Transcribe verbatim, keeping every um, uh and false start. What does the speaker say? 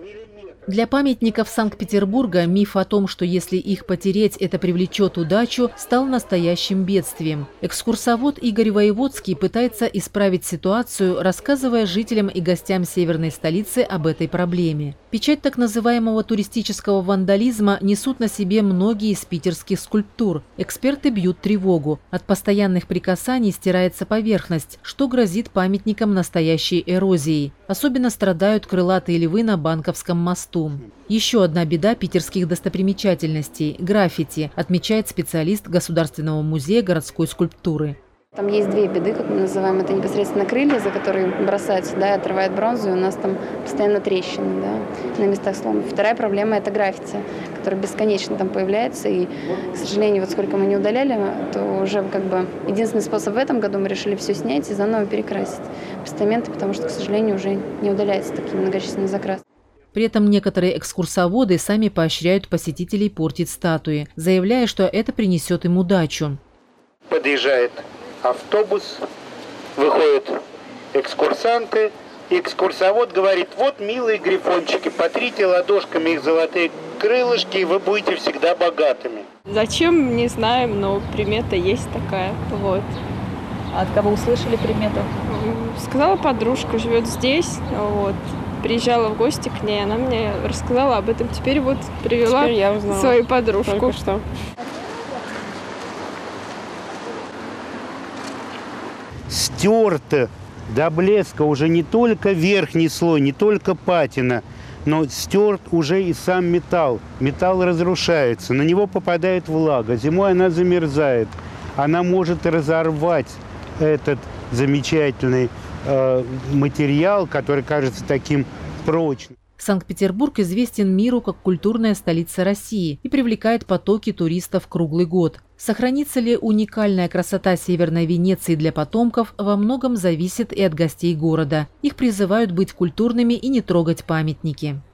Для памятников Санкт-Петербурга миф о том, что если их потереть, это привлечет удачу, стал настоящим бедствием. Экскурсовод Игорь Воеводский пытается исправить ситуацию, рассказывая жителям и гостям северной столицы об этой проблеме. Печать так называемого туристического вандализма несут на себе многие из питерских скульптур. Эксперты бьют тревогу. От постоянных прикасаний стирается поверхность, что грозит памятникам настоящей эрозией. Особенно страдают крылатые львы на Банковском мосту. Еще одна беда питерских достопримечательностей – граффити, отмечает специалист Государственного музея городской скульптуры. Там есть две беды, как мы называем, это непосредственно крылья, за которые бросаются, да, и отрывают бронзу, и у нас там постоянно трещины, да, на местах сломов. Вторая проблема – это граффити, который бесконечно там появляется, и, к сожалению, вот сколько мы не удаляли, то уже как бы единственный способ в этом году мы решили все снять и заново перекрасить постаменты, потому что, к сожалению, уже не удаляется такие многочисленные закрасы. При этом некоторые экскурсоводы сами поощряют посетителей портить статуи, заявляя, что это принесет им удачу. Подъезжает автобус, выходят экскурсанты, и экскурсовод говорит: вот, милые грифончики, потрите ладошками их золотые крылышки, и вы будете всегда богатыми. Зачем, не знаем, но примета есть такая. Вот. А от кого услышали примету? Сказала подружка, живет здесь, вот. Приезжала в гости к ней, она мне рассказала об этом. Теперь вот привела Теперь я узнала. Свою подружку. Только что. Стерто до блеска уже не только верхний слой, не только патина, но стерт уже и сам металл. Металл разрушается, на него попадает влага, зимой она замерзает. Она может разорвать этот замечательный э, материал, который кажется таким прочным. Санкт-Петербург известен миру как культурная столица России и привлекает потоки туристов круглый год. Сохранится ли уникальная красота Северной Венеции для потомков, во многом зависит и от гостей города. Их призывают быть культурными и не трогать памятники.